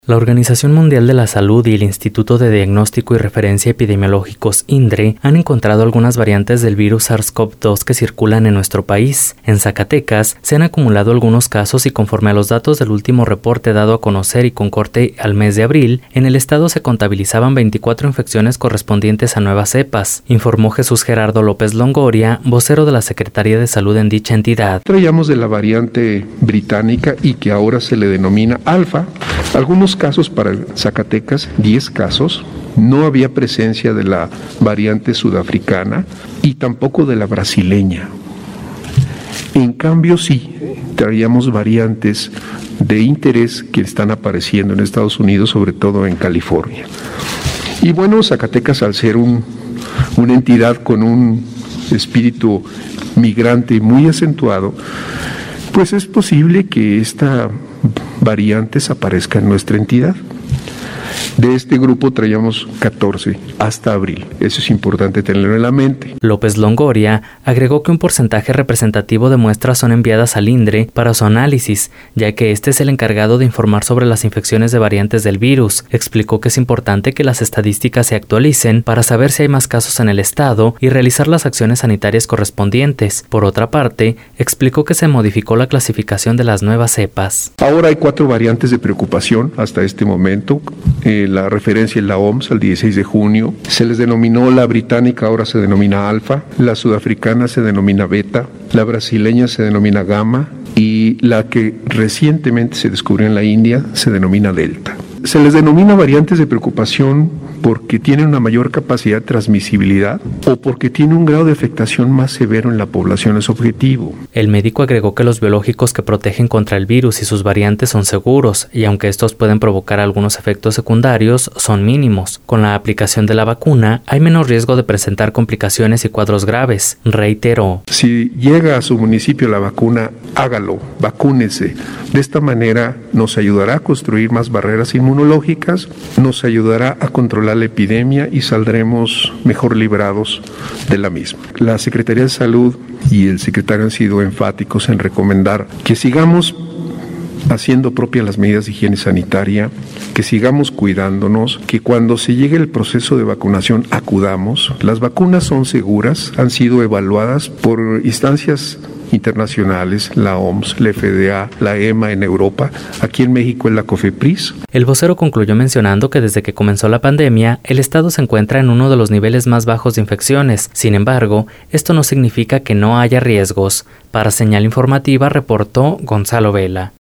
La Organización Mundial de la Salud y el Instituto de Diagnóstico y Referencia Epidemiológicos INDRE han encontrado algunas variantes del virus SARS-CoV-2 que circulan en nuestro país. En Zacatecas se han acumulado algunos casos y conforme a los datos del último reporte dado a conocer y con corte al mes de abril, en el estado se contabilizaban 24 infecciones correspondientes a nuevas cepas, informó Jesús Gerardo López Longoria, vocero de la Secretaría de Salud en dicha entidad. Traíamos de la variante británica y que ahora se le denomina alfa. Algunos casos para Zacatecas, 10 casos. No había presencia de la variante sudafricana y tampoco de la brasileña. En cambio, sí, traíamos variantes de interés que están apareciendo en Estados Unidos, sobre todo en California. Y bueno, Zacatecas, al ser una entidad con un espíritu migrante muy acentuado, pues es posible que esta variantes aparezca en nuestra entidad. De este grupo traíamos 14 hasta abril. Eso es importante tenerlo en la mente. López Longoria agregó que un porcentaje representativo de muestras son enviadas al INDRE para su análisis, ya que este es el encargado de informar sobre las infecciones de variantes del virus. Explicó que es importante que las estadísticas se actualicen para saber si hay más casos en el estado y realizar las acciones sanitarias correspondientes. Por otra parte, explicó que se modificó la clasificación de las nuevas cepas. Ahora hay 4 variantes de preocupación hasta este momento. La referencia en la OMS al 16 de junio. Se les denominó la británica, ahora se denomina alfa, la sudafricana se denomina beta, la brasileña se denomina gamma y la que recientemente se descubrió en la India se denomina delta. Se les denomina variantes de preocupación porque tienen una mayor capacidad de transmisibilidad o porque tienen un grado de afectación más severo en la población es objetivo. El médico agregó que los biológicos que protegen contra el virus y sus variantes son seguros y aunque estos pueden provocar algunos efectos secundarios, son mínimos. Con la aplicación de la vacuna hay menos riesgo de presentar complicaciones y cuadros graves, reiteró. Si llega a su municipio la vacuna, hágalo, vacúnese. De esta manera nos ayudará a construir más barreras inmunológicas, nos ayudará a controlar la epidemia y saldremos mejor librados de la misma. La Secretaría de Salud y el secretario han sido enfáticos en recomendar que sigamos haciendo propias las medidas de higiene sanitaria, que sigamos cuidándonos, que cuando se llegue el proceso de vacunación acudamos. Las vacunas son seguras, han sido evaluadas por instancias internacionales, la OMS, la FDA, la EMA en Europa, aquí en México en la COFEPRIS. El vocero concluyó mencionando que desde que comenzó la pandemia, el estado se encuentra en uno de los niveles más bajos de infecciones. Sin embargo, esto no significa que no haya riesgos. Para Señal Informativa reportó Gonzalo Vela.